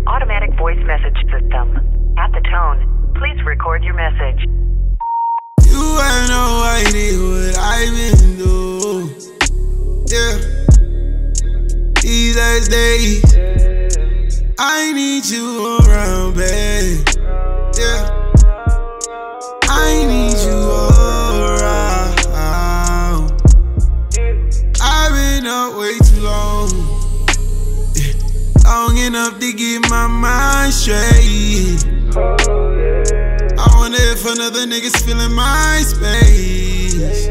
automatic voice message system. At the tone, please record your message. You have no idea what I've been through. Yeah. These last days, I need you around, babe. Yeah. I need you around. I've been up way too long. Yeah. Long enough to get my mind straight. I wonder if another nigga's feeling my space.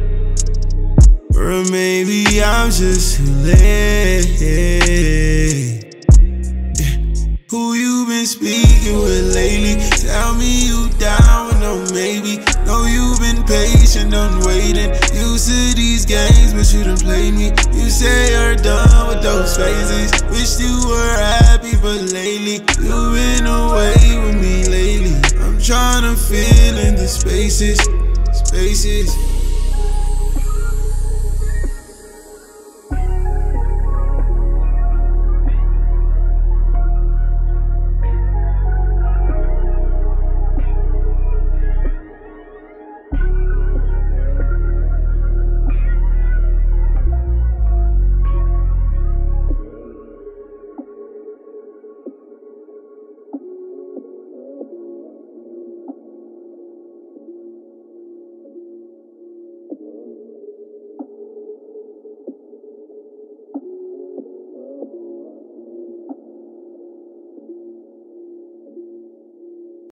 Or maybe I'm just too late. Yeah. Who you been speaking with lately? Tell me you down with no maybe. Know you been patient, done waiting. Used to these games, but you done played me. You say you're done with those phases. Wish you were happy, but lately you been away with me lately. I'm tryna fill in the spaces.